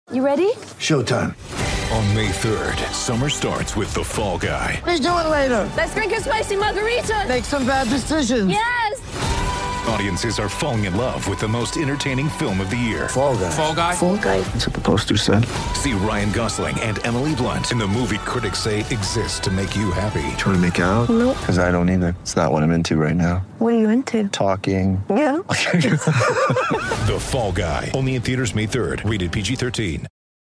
You ready? Showtime. On May 3rd, summer starts with The Fall Guy. Let's do it later. Let's drink a spicy margarita. Make some bad decisions. Yes! Audiences are falling in love with the most entertaining film of the year. Fall Guy. Fall Guy? Fall guy. That's what the poster said. See Ryan Gosling and Emily Blunt in the movie critics say exists to make you happy. Trying to make it out? Nope. Because I don't either. It's not what I'm into right now. What are you into? Talking. Yeah. The Fall Guy. Only in theaters May 3rd. Rated PG-13.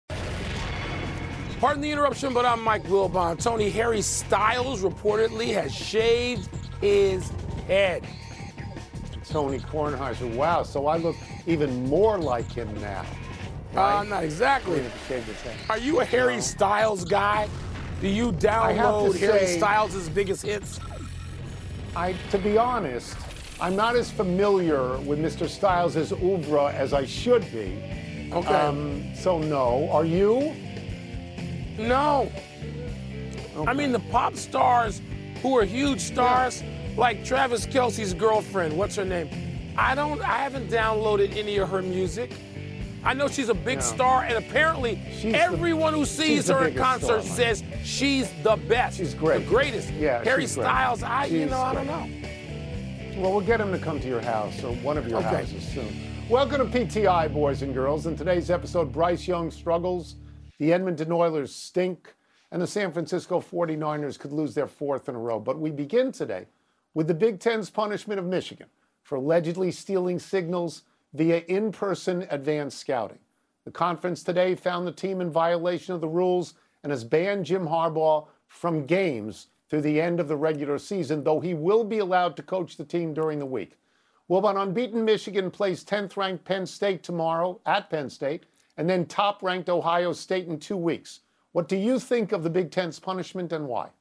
Pardon the interruption, but I'm Mike Wilbon. Tony, Harry Styles reportedly has shaved his head. Tony Kornheiser. Wow, so I look even more like him now. Right? Not exactly. Shaved his head. Are you a Harry Styles guy? Do you download Harry Styles' biggest hits? To be honest, I'm not as familiar with Mr. Styles' oeuvre as I should be. Okay. So no. Are you? No. Okay. I mean, the pop stars who are huge stars, like Travis Kelce's girlfriend, what's her name? I haven't downloaded any of her music. I know she's a big star, and apparently everyone who sees her in concert says she's the best. She's great. The greatest. Yeah, Harry she's great. Styles, I don't great. know. Well, we'll get him to come to your house or one of your houses soon. Welcome to PTI, boys and girls. In today's episode, Bryce Young struggles, the Edmonton Oilers stink, and the San Francisco 49ers could lose their fourth in a row. But we begin today with the Big Ten's punishment of Michigan for allegedly stealing signals via in-person advanced scouting. The conference today found the team in violation of the rules and has banned Jim Harbaugh from games through the end of the regular season, though he will be allowed to coach the team during the week. Well, but unbeaten Michigan plays 10th-ranked Penn State tomorrow at Penn State, and then top-ranked Ohio State in 2 weeks. What do you think of the Big Ten's punishment and why?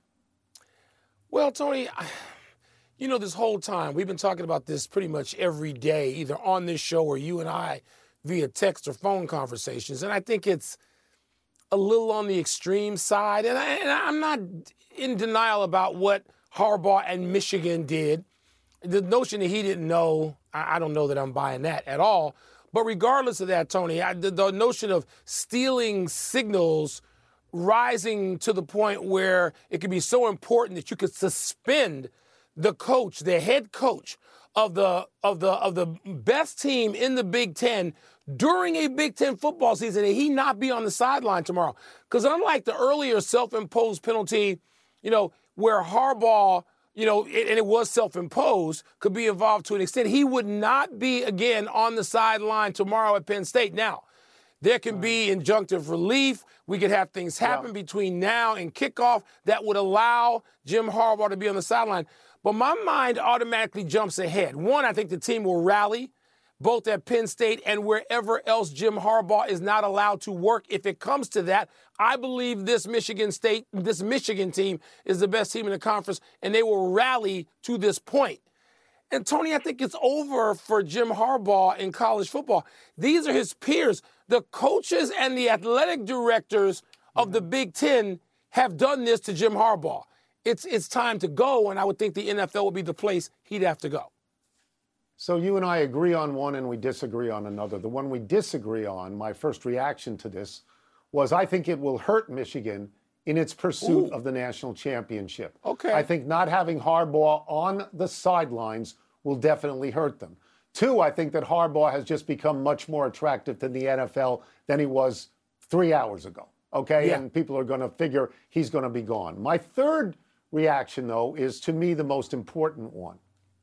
Well, Tony, you know, this whole time we've been talking about this pretty much every day, either on this show or you and I via text or phone conversations. And I think it's a little on the extreme side. And I'm not in denial about what Harbaugh and Michigan did. The notion that he didn't know, I don't know that I'm buying that at all. But regardless of that, Tony, the notion of stealing signals rising to the point where it could be so important that you could suspend the coach, the head coach of the best team in the Big Ten during a Big Ten football season, and he not be on the sideline tomorrow. Because unlike the earlier self-imposed penalty, you know, where Harbaugh, you know, and it was self-imposed, could be involved to an extent, he would not be again on the sideline tomorrow at Penn State. Now, there can be injunctive relief. We could have things happen between now and kickoff that would allow Jim Harbaugh to be on the sideline. But my mind automatically jumps ahead. One, I think the team will rally both at Penn State and wherever else Jim Harbaugh is not allowed to work. If it comes to that, I believe this Michigan team is the best team in the conference, and they will rally to this point. And, Tony, I think it's over for Jim Harbaugh in college football. These are his peers. The coaches and the athletic directors of the Big Ten have done this to Jim Harbaugh. It's time to go, and I would think the NFL would be the place he'd have to go. So you and I agree on one and we disagree on another. The one we disagree on, my first reaction to this, was I think it will hurt Michigan in its pursuit of the national championship. Okay. I think not having Harbaugh on the sidelines will definitely hurt them. Two, I think that Harbaugh has just become much more attractive to the NFL than he was 3 hours ago. Okay? Yeah. And people are going to figure he's going to be gone. My third reaction, though, is to me the most important one.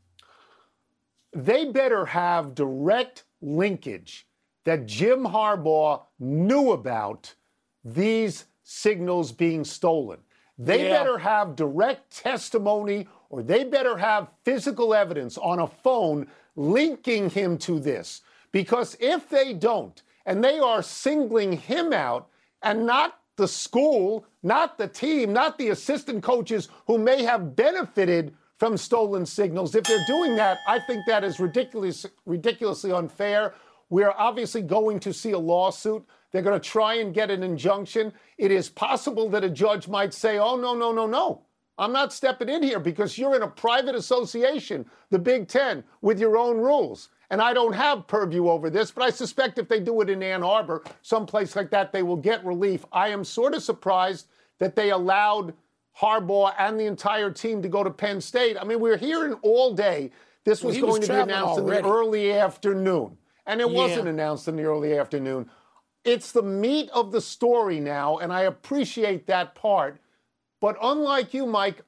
They better have direct linkage that Jim Harbaugh knew about these signals being stolen. They better have direct testimony, or they better have physical evidence on a phone linking him to this. Because if they don't, and they are singling him out, and not the school, not the team, not the assistant coaches who may have benefited from stolen signals, if they're doing that, I think that is ridiculously unfair. We're obviously going to see a lawsuit. They're going to try and get an injunction. It is possible that a judge might say, oh, no. I'm not stepping in here because you're in a private association, the Big Ten, with your own rules. And I don't have purview over this, but I suspect if they do it in Ann Arbor, someplace like that, they will get relief. I am sort of surprised that they allowed Harbaugh and the entire team to go to Penn State. I mean, we're hearing all day this was going to be announced in the early afternoon. And it wasn't announced in the early afternoon. It's the meat of the story now, and I appreciate that part. But unlike you, Mike,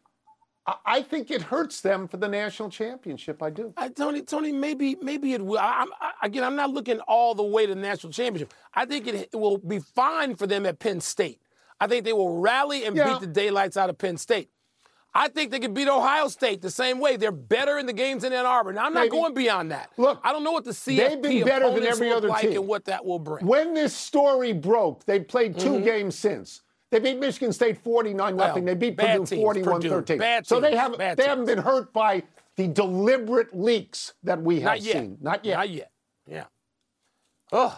I think it hurts them for the national championship. I do. Tony, maybe it will. I'm not looking all the way to the national championship. I think it will be fine for them at Penn State. I think they will rally and beat the daylights out of Penn State. I think they could beat Ohio State the same way. They're better in the games in Ann Arbor. Now, I'm not going beyond that. Look, I don't know what the CFP they've been better than every other team and what that will bring. When this story broke, they played two games since. They beat Michigan State 49-0. They beat Purdue 41-13. So they haven't been hurt by the deliberate leaks that we have seen. Not yet. Not yet. Yeah. Ugh.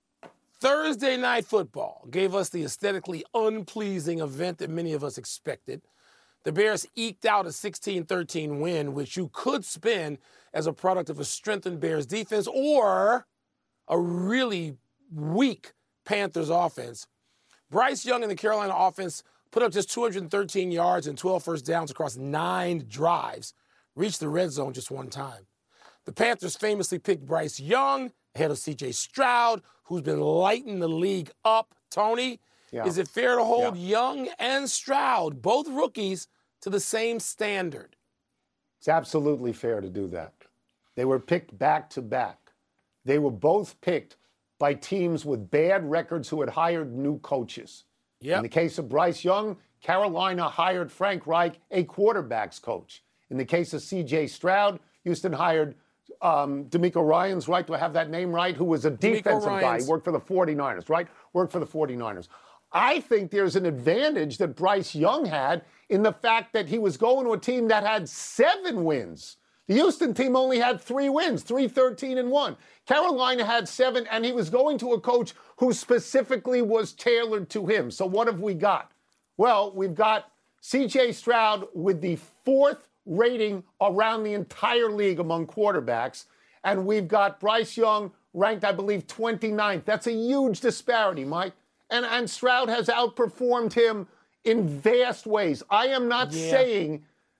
Thursday Night Football gave us the aesthetically unpleasing event that many of us expected. The Bears eked out a 16-13 win, which you could spin as a product of a strengthened Bears defense or a really weak Panthers offense. Bryce Young and the Carolina offense put up just 213 yards and 12 first downs across 9 drives, reached the red zone just one time. The Panthers famously picked Bryce Young ahead of C.J. Stroud, who's been lighting the league up. Tony, is it fair to hold Young and Stroud, both rookies, to the same standard? It's absolutely fair to do that. They were picked back to back. They were both picked by teams with bad records who had hired new coaches. In the case of Bryce Young, Carolina hired Frank Reich, a quarterbacks coach. In the case of C.J. Stroud, Houston hired D'Amico Ryans, right? Do I have that name right? Who was a defensive guy. He worked for the 49ers, right? Worked for the 49ers. I think there's an advantage that Bryce Young had in the fact that he was going to a team that had 7 wins. The Houston team only had 3 wins, 3-13-1. Carolina had 7, and he was going to a coach who specifically was tailored to him. So what have we got? Well, we've got C.J. Stroud with the 4th rating around the entire league among quarterbacks, and we've got Bryce Young ranked, I believe, 29th. That's a huge disparity, Mike. And Stroud has outperformed him in vast ways. I'm not saying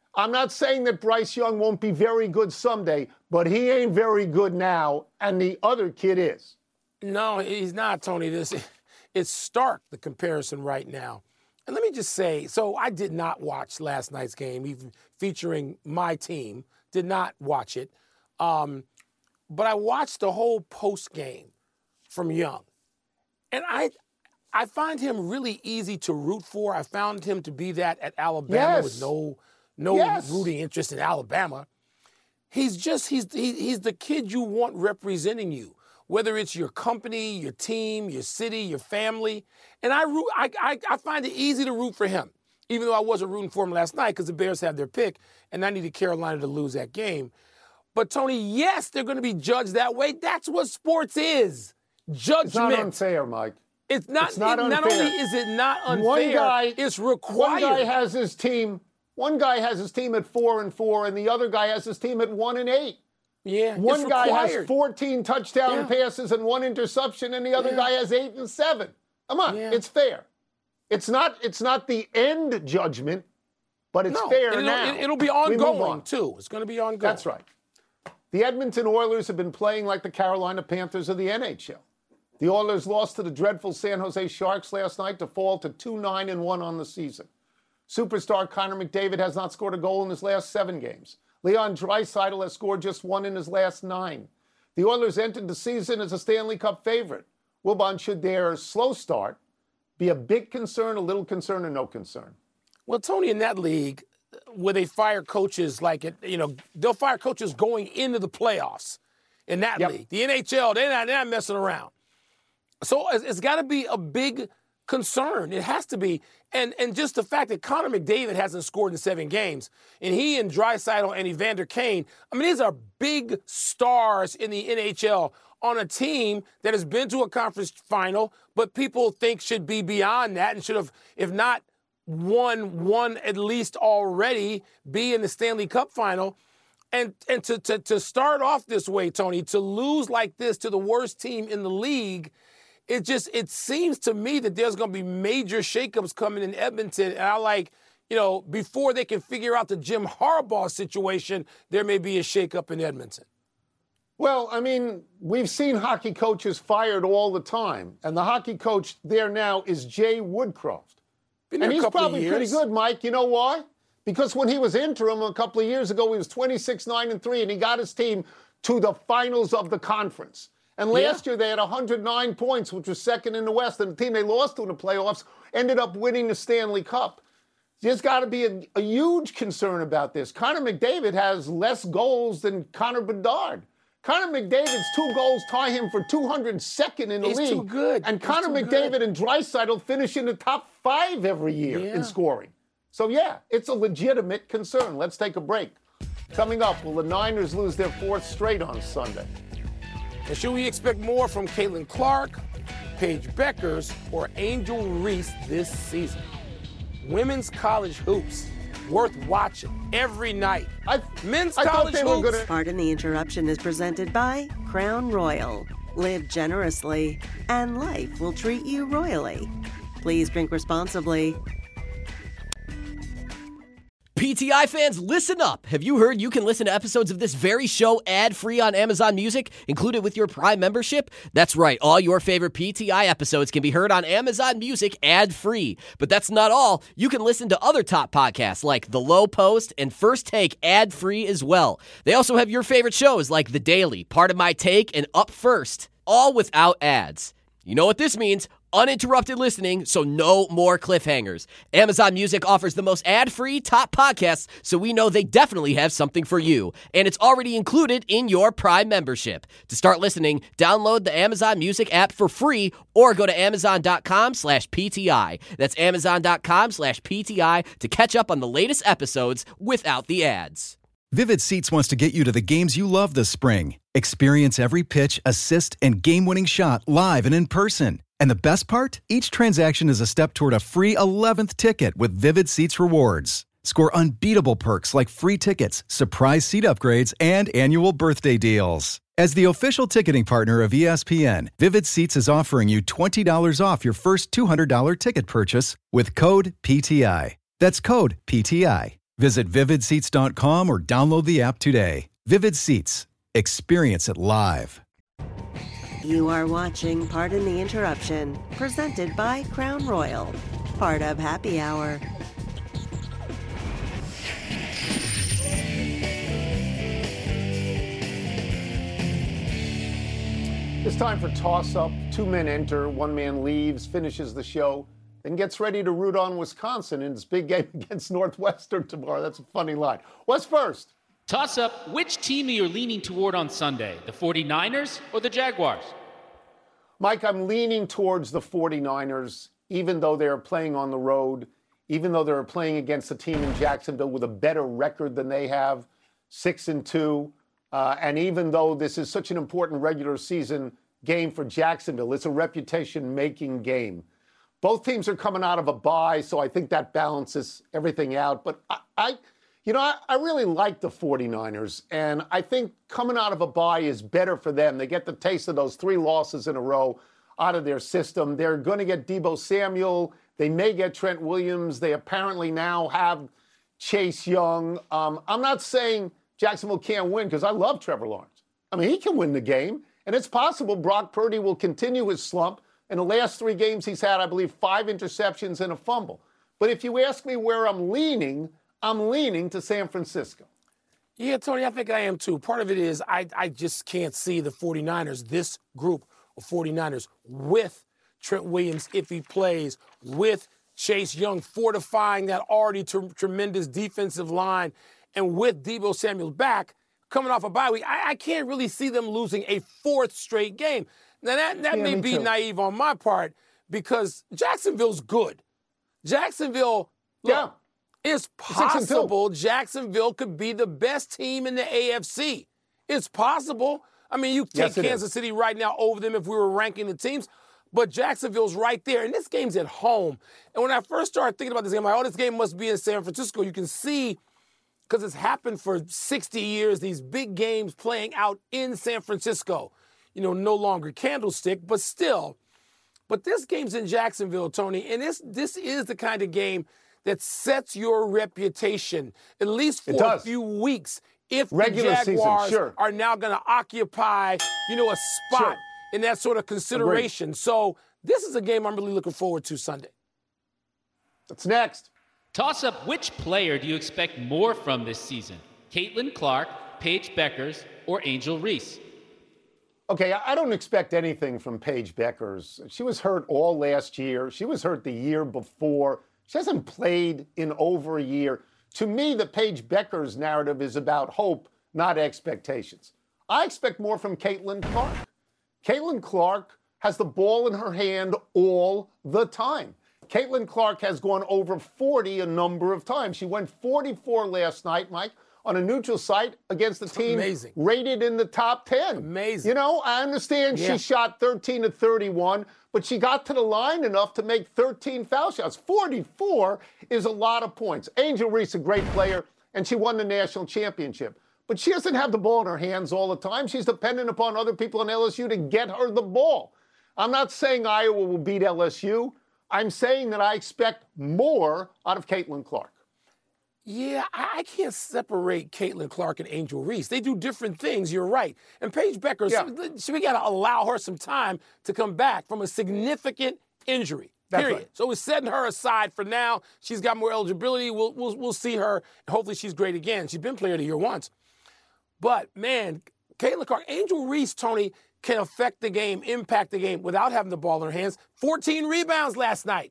that Bryce Young won't be very good someday, but he ain't very good now, and the other kid is. No, he's not, Tony. It's stark, the comparison right now. And let me just say, so I did not watch last night's game, even featuring my team. Did not watch it. But I watched the whole post game from Young. And I find him really easy to root for. I found him to be that at Alabama with no rooting interest in Alabama. He's the kid you want representing you, whether it's your company, your team, your city, your family. And I find it easy to root for him, even though I wasn't rooting for him last night because the Bears had their pick and I needed Carolina to lose that game. But, Tony, yes, they're going to be judged that way. That's what sports is. Judgment. It's not unfair, Mike. It's not unfair. Not only is it not unfair, it's required. One guy has his team at 4-4, and the other guy has his team at 1-8. Yeah, one guy has 14 touchdown passes and 1 interception, and the other guy has 8 and 7. Come on, it's fair. It's not the end judgment, but it's fair now. It'll be ongoing too. It's going to be ongoing. That's right. The Edmonton Oilers have been playing like the Carolina Panthers of the NHL. The Oilers lost to the dreadful San Jose Sharks last night to fall to 2-9-1 on the season. Superstar Connor McDavid has not scored a goal in his last 7 games. Leon Draisaitl has scored just 1 in his last 9. The Oilers entered the season as a Stanley Cup favorite. Wilbon, should their slow start be a big concern, a little concern, or no concern? Well, Tony, in that league, where they fire coaches they'll fire coaches going into the playoffs in that league. The NHL, they're not messing around. So it's got to be a big concern. It has to be. And just the fact that Connor McDavid hasn't scored in 7 games, and he and Draisaitl and Evander Kane, I mean, these are big stars in the NHL on a team that has been to a conference final, but people think should be beyond that and should have, if not won at least already, be in the Stanley Cup final. And to start off this way, Tony, to lose like this to the worst team in the league, it seems to me that there's going to be major shakeups coming in Edmonton. And before they can figure out the Jim Harbaugh situation, there may be a shakeup in Edmonton. Well, I mean, we've seen hockey coaches fired all the time. And the hockey coach there now is Jay Woodcroft. And he's probably pretty good, Mike. You know why? Because when he was interim a couple of years ago, he was 26-9-3, and he got his team to the finals of the conference. And last year they had 109 points, which was second in the West, and the team they lost to in the playoffs ended up winning the Stanley Cup. There's got to be a huge concern about this. Connor McDavid has less goals than Connor Bedard. Connor McDavid's 2 goals tie him for 202nd in the league. He's too good. And Connor McDavid and Draisaitl finish in the top 5 every year in scoring. So, yeah, it's a legitimate concern. Let's take a break. Coming up, will the Niners lose their 4th straight on Sunday? And should we expect more from Caitlin Clark, Paige Beckers, or Angel Reese this season? Women's college hoops, worth watching every night. Men's college hoops. Pardon the Interruption is presented by Crown Royal. Live generously, and life will treat you royally. Please drink responsibly. PTI fans, listen up. Have you heard you can listen to episodes of this very show ad-free on Amazon Music, included with your Prime membership? That's right. All your favorite PTI episodes can be heard on Amazon Music ad-free. But that's not all. You can listen to other top podcasts like The Low Post and First Take ad-free as well. They also have your favorite shows like The Daily, Part of My Take, and Up First, all without ads. You know what this means? Uninterrupted listening, so no more cliffhangers. Amazon Music offers the most ad-free top podcasts, so we know they definitely have something for you. And it's already included in your Prime membership. To start listening, download the Amazon Music app for free or go to amazon.com/PTI. That's amazon.com/PTI to catch up on the latest episodes without the ads. Vivid Seats wants to get you to the games you love this spring. Experience every pitch, assist, and game-winning shot live and in person. And the best part? Each transaction is a step toward a free 11th ticket with Vivid Seats rewards. Score unbeatable perks like free tickets, surprise seat upgrades, and annual birthday deals. As the official ticketing partner of ESPN, Vivid Seats is offering you $20 off your first $200 ticket purchase with code PTI. That's code PTI. Visit vividseats.com or download the app today. Vivid Seats. Experience it live. You are watching Pardon the Interruption, presented by Crown Royal, part of Happy Hour. It's time for toss-up. 2 men enter, 1 man leaves, finishes the show, then gets ready to root on Wisconsin in its big game against Northwestern tomorrow. That's a funny line. What's first? Toss up, which team are you leaning toward on Sunday, the 49ers or the Jaguars? Mike, I'm leaning towards the 49ers, even though they're playing on the road, even though they're playing against a team in Jacksonville with a better record than they have, 6-2. And even though this is such an important regular season game for Jacksonville, it's a reputation-making game. Both teams are coming out of a bye, so I think that balances everything out. But I really like the 49ers, and I think coming out of a bye is better for them. They get the taste of those 3 losses in a row out of their system. They're going to get Deebo Samuel. They may get Trent Williams. They apparently now have Chase Young. I'm not saying Jacksonville can't win because I love Trevor Lawrence. I mean, he can win the game, and it's possible Brock Purdy will continue his slump. In the last 3 games, he's had, I believe, 5 interceptions and a fumble. But if you ask me where I'm leaning to San Francisco. Yeah, Tony, I think I am too. Part of it is I just can't see the 49ers, this group of 49ers, with Trent Williams, if he plays, with Chase Young fortifying that already tremendous defensive line, and with Deebo Samuel back, coming off a bye week, I can't really see them losing a 4th straight game. Now, that may be naive on my part because Jacksonville's good. Jacksonville, look, it's possible Jacksonville could be the best team in the AFC. It's possible. I mean, you take Kansas City right now over them if we were ranking the teams. But Jacksonville's right there, and this game's at home. And when I first started thinking about this game, I'm like, oh, this game must be in San Francisco. You can see, because it's happened for 60 years, these big games playing out in San Francisco. You know, no longer Candlestick, but still. But this game's in Jacksonville, Tony, and this is the kind of game that sets your reputation, at least for a few weeks, if regular the Jaguars season, sure, are now going to occupy, you know, a spot in that sort of consideration. Agreed. So this is a game I'm really looking forward to Sunday. What's next? Toss up, which player do you expect more from this season? Caitlin Clark, Paige Beckers, or Angel Reese? Okay, I don't expect anything from Paige Beckers. She was hurt all last year. She was hurt the year before. She hasn't played in over a year. To me, the Paige Beckers narrative is about hope, not expectations. I expect more from Caitlin Clark. Caitlin Clark has the ball in her hand all the time. Caitlin Clark has gone over 40 a number of times. She went 44 last night, Mike, on a neutral site against the team rated in the top 10. Amazing. You know, I understand she shot 13 of 31, but she got to the line enough to make 13 foul shots. 44 is a lot of points. Angel Reese, a great player, and she won the national championship. But she doesn't have the ball in her hands all the time. She's dependent upon other people in LSU to get her the ball. I'm not saying Iowa will beat LSU. I'm saying that I expect more out of Caitlin Clark. Yeah, I can't separate Caitlin Clark and Angel Reese. They do different things, you're right. And Paige Beckers, we got to allow her some time to come back from a significant injury, period. Right. So we're setting her aside for now. She's got more eligibility. We'll see her. Hopefully she's great again. She's been player of the year once. But, man, Caitlin Clark, Angel Reese, Tony, can affect the game, impact the game without having the ball in her hands. 14 rebounds last night.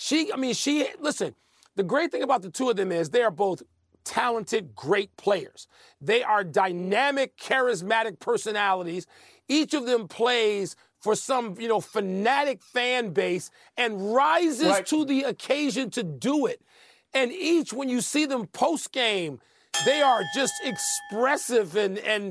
Listen, the great thing about the two of them is they are both talented, great players. They are dynamic, charismatic personalities. Each of them plays for some, fanatic fan base and rises to the occasion to do it. And each, when you see them post-game, they are just expressive and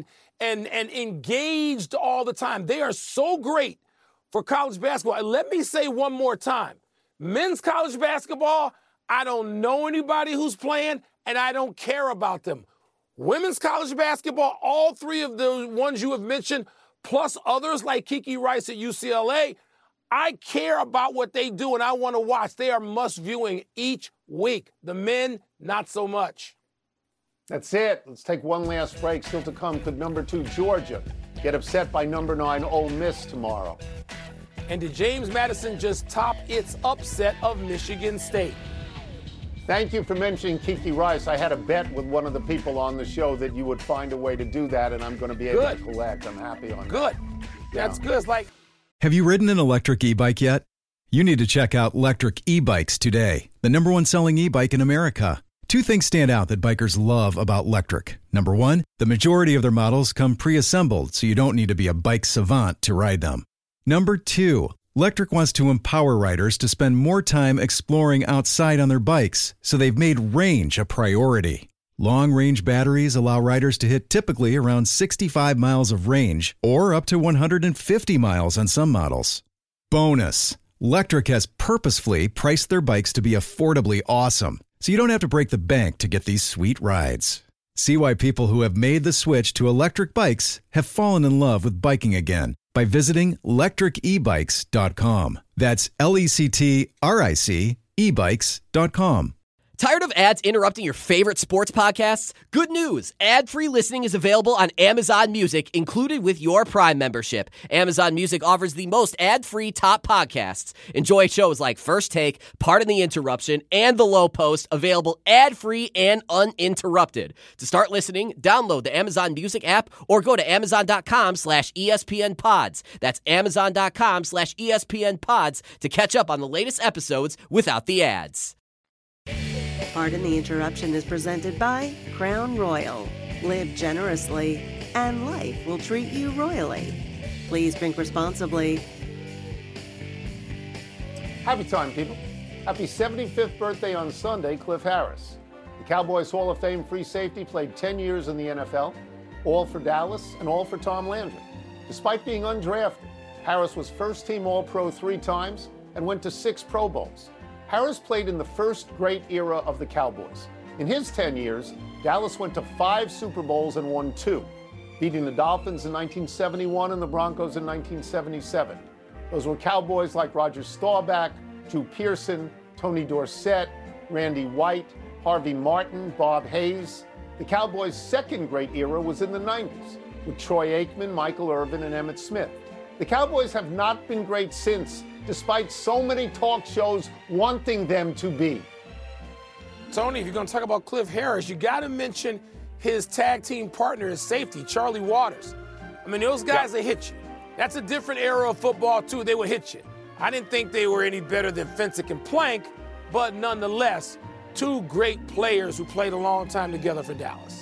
engaged all the time. They are so great for college basketball. And let me say one more time, men's college basketball, I don't know anybody who's playing, and I don't care about them. Women's college basketball, all three of the ones you have mentioned, plus others like Kiki Rice at UCLA, I care about what they do, and I want to watch. They are must-viewing each week. The men, not so much. That's it. Let's take one last break. Still to come, could number 2 Georgia get upset by number 9 Ole Miss tomorrow? And did James Madison just top its upset of Michigan State? Thank you for mentioning Kiki Rice. I had a bet with one of the people on the show that you would find a way to do that, and I'm going to be able to collect. I'm happy on that. Good. That's good. It's like... Have you ridden an electric e-bike yet? You need to check out Electric E-Bikes today, the #1 selling e-bike in America. 2 things stand out that bikers love about Electric. Number 1, the majority of their models come pre-assembled, so you don't need to be a bike savant to ride them. Number 2, Electric wants to empower riders to spend more time exploring outside on their bikes, so they've made range a priority. Long-range batteries allow riders to hit typically around 65 miles of range, or up to 150 miles on some models. Bonus, Electric has purposefully priced their bikes to be affordably awesome, so you don't have to break the bank to get these sweet rides. See why people who have made the switch to electric bikes have fallen in love with biking again by visiting lectricebikes.com. That's LECTRIC ebikes.com. Tired of ads interrupting your favorite sports podcasts? Good news! Ad-free listening is available on Amazon Music, included with your Prime membership. Amazon Music offers the most ad-free top podcasts. Enjoy shows like First Take, Pardon the Interruption, and The Low Post, available ad-free and uninterrupted. To start listening, download the Amazon Music app or go to amazon.com/ESPN Pods. That's amazon.com/ESPN Pods to catch up on the latest episodes without the ads. Pardon the Interruption is presented by Crown Royal. Live generously, and life will treat you royally. Please drink responsibly. Happy time, people. Happy 75th birthday on Sunday, Cliff Harris. The Cowboys Hall of Fame free safety played 10 years in the NFL, all for Dallas and all for Tom Landry. Despite being undrafted, Harris was first-team All-Pro 3 times and went to 6 Pro Bowls. Harris played in the first great era of the Cowboys. In his 10 years, Dallas went to 5 Super Bowls and won 2, beating the Dolphins in 1971 and the Broncos in 1977. Those were Cowboys like Roger Staubach, Drew Pearson, Tony Dorsett, Randy White, Harvey Martin, Bob Hayes. The Cowboys' second great era was in the 90s, with Troy Aikman, Michael Irvin, and Emmitt Smith. The Cowboys have not been great since, despite so many talk shows wanting them to be. Tony, if you're going to talk about Cliff Harris, you got to mention his tag team partner, his safety, Charlie Waters. I mean, those guys, they hit you. That's a different era of football, too. They would hit you. I didn't think they were any better than Fensick and Plank, but nonetheless, 2 great players who played a long time together for Dallas.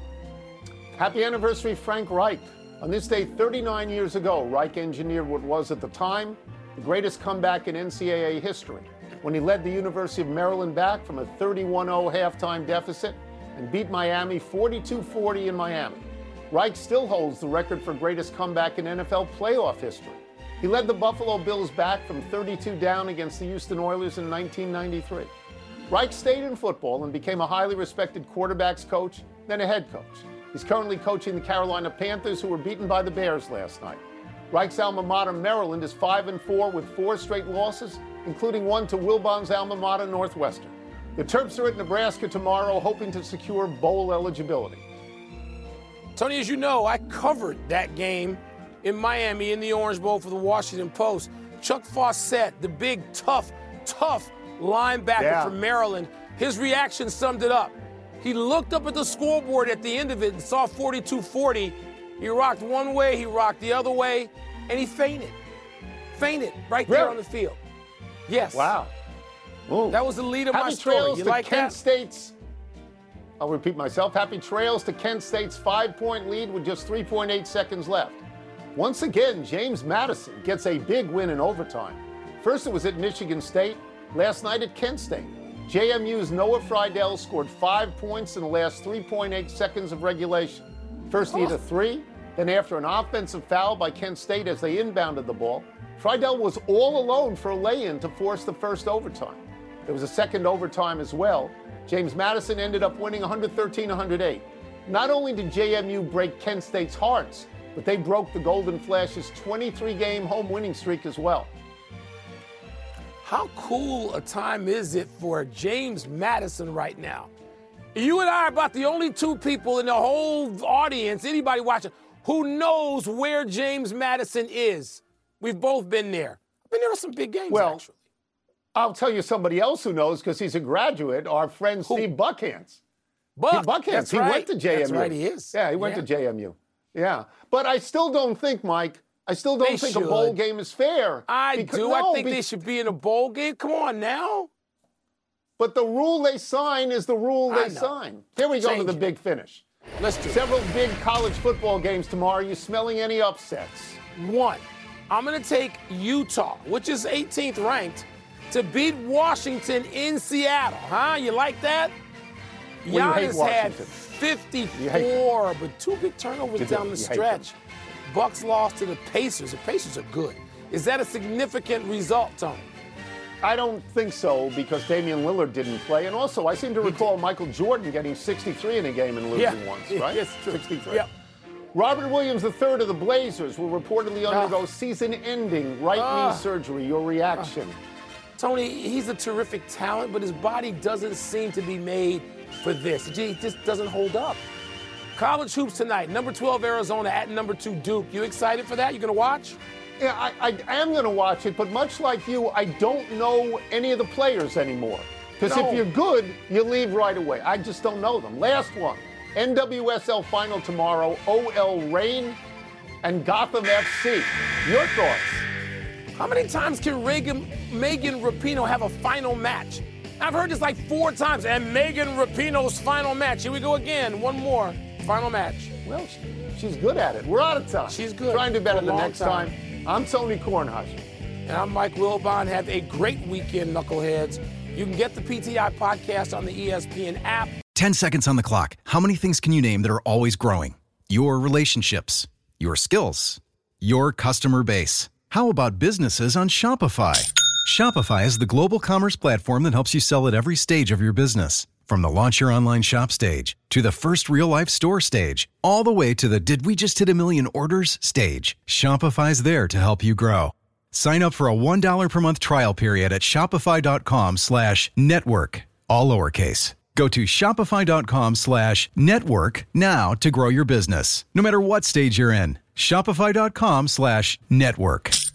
Happy anniversary, Frank Reich. On this day 39 years ago, Reich engineered what was at the time the greatest comeback in NCAA history when he led the University of Maryland back from a 31-0 halftime deficit and beat Miami 42-40 in Miami. Reich still holds the record for greatest comeback in NFL playoff history. He led the Buffalo Bills back from 32 down against the Houston Oilers in 1993. Reich stayed in football and became a highly respected quarterbacks coach, then a head coach. He's currently coaching the Carolina Panthers, who were beaten by the Bears last night. Reich's alma mater, Maryland, is 5-4 with 4 straight losses, including one to Wilbon's alma mater, Northwestern. The Terps are at Nebraska tomorrow, hoping to secure bowl eligibility. Tony, as you know, I covered that game in Miami in the Orange Bowl for the Washington Post. Chuck Fawcett, the big, tough linebacker from Maryland, his reaction summed it up. He looked up at the scoreboard at the end of it and saw 42-40. He rocked one way, he rocked the other way, and he fainted. Fainted right there on the field. Yes. Wow. Ooh. That was the lead of Happy my story. Trails You to like Kent that? State's, I'll repeat myself, happy trails to Kent State's 5-point lead with just 3.8 seconds left. Once again, James Madison gets a big win in overtime. First it was at Michigan State, last night at Kent State. JMU's Noah Friedel scored 5 points in the last 3.8 seconds of regulation. First he hit a 3, then after an offensive foul by Kent State as they inbounded the ball, Friedel was all alone for a lay-in to force the first overtime. There was a second overtime as well. James Madison ended up winning 113-108. Not only did JMU break Kent State's hearts, but they broke the Golden Flash's 23-game home winning streak as well. How cool a time is it for James Madison right now? You and I are about the only 2 people in the whole audience, anybody watching, who knows where James Madison is. We've both been there. I've been there for some big games, actually. I'll tell you somebody else who knows because he's a graduate, our friend Steve Buckhantz. Buckhantz, he went to JMU. That's right, he is. Yeah, he went to JMU. Yeah. But I still don't think, Mike, I still don't think a bowl game is fair. I think they should be in a bowl game. Come on now. But the rule they sign is the rule they sign. Here we go to the big finish. Let's do it. Several big college football games tomorrow. Are you smelling any upsets? One, I'm going to take Utah, which is 18th ranked, to beat Washington in Seattle. Huh? You like that? Well, Giannis had 54, but 2 big turnovers down the stretch. Bucks lost to the Pacers. The Pacers are good. Is that a significant result, Tony? I don't think so because Damian Lillard didn't play. And also, I seem to recall Michael Jordan getting 63 in a game and losing once, right? Yes, true. 63. Yep. Robert Williams III of the Blazers will reportedly undergo season-ending right knee surgery. Your reaction? Tony, he's a terrific talent, but his body doesn't seem to be made for this. He just doesn't hold up. College hoops tonight. Number 12 Arizona at number 2 Duke. You excited for that? You going to watch? Yeah, I am going to watch it, but much like you, I don't know any of the players anymore. Because if you're good, you leave right away. I just don't know them. Last one, NWSL final tomorrow, OL Reign and Gotham FC. Your thoughts? How many times can Megan Rapinoe have a final match? I've heard this like 4 times. And Megan Rapinoe's final match. Here we go again. One more. Final match. Well, she's good at it. We're out of time. She's good. Try and do better the next time. I'm Tony Kornheiser. And I'm Mike Wilbon. Have a great weekend, knuckleheads. You can get the PTI podcast on the ESPN app. 10 seconds on the clock. How many things can you name that are always growing? Your relationships, your skills, your customer base. How about businesses on Shopify? Shopify is the global commerce platform that helps you sell at every stage of your business. From the launch your online shop stage, to the first real-life store stage, all the way to the did we just hit a million orders stage, Shopify's there to help you grow. Sign up for a $1 per month trial period at shopify.com/network, all lowercase. Go to shopify.com/network now to grow your business, no matter what stage you're in. Shopify.com/network.